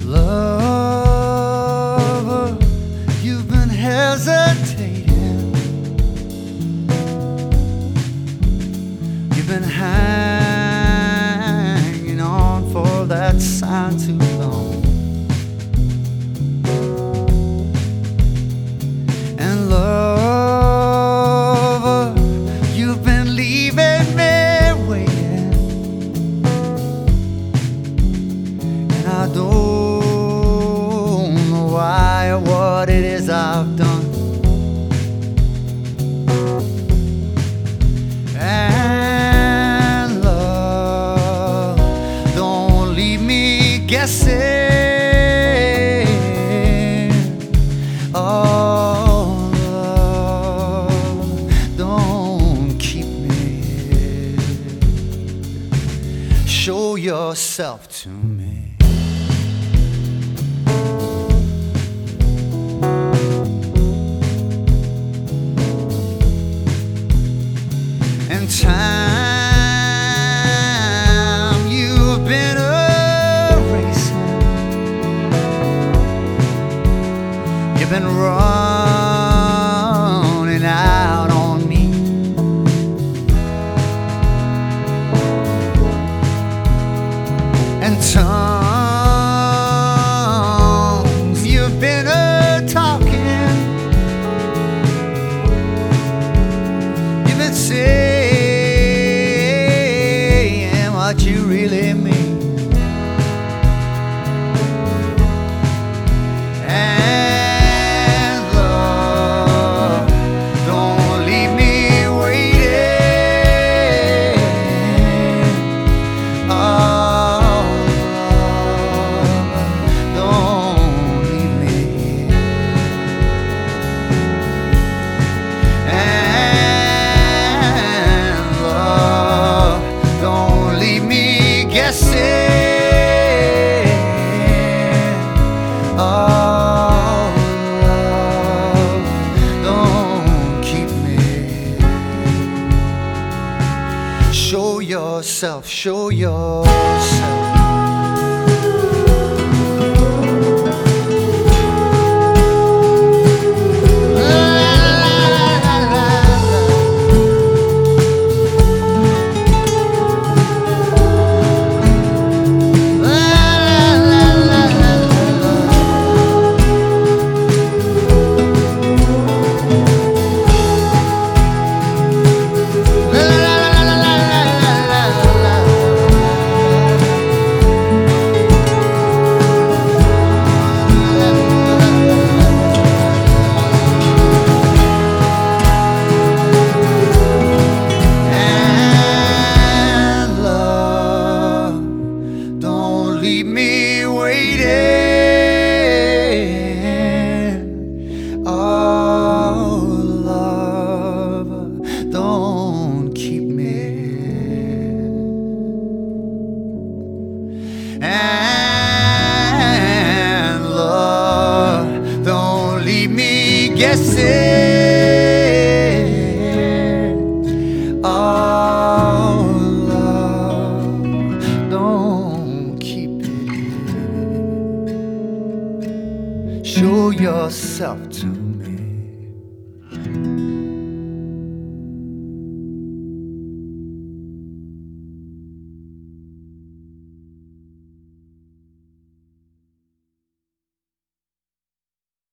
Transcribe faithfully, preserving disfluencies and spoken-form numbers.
Lover, you've been hesitating. You've been hanging on for that sign too long. And lover, you've been leaving me waiting. And I don't why or what it is I've done. And love, don't leave me guessing. Oh, love, don't keep me here. Show yourself to me. And time you've been erasing. You've been running out on me. And tongues you've been a-talking. You've been saying what you really mean. And love, don't leave me waiting. Oh, love, don't leave me here. And love, don't leave me guessing. Oh, love, don't keep me. Show yourself, show yourself. Leave me waiting. Oh, love, don't keep me. And love, don't leave me guessing. Oh, love, don't keep it. Show yourself to me.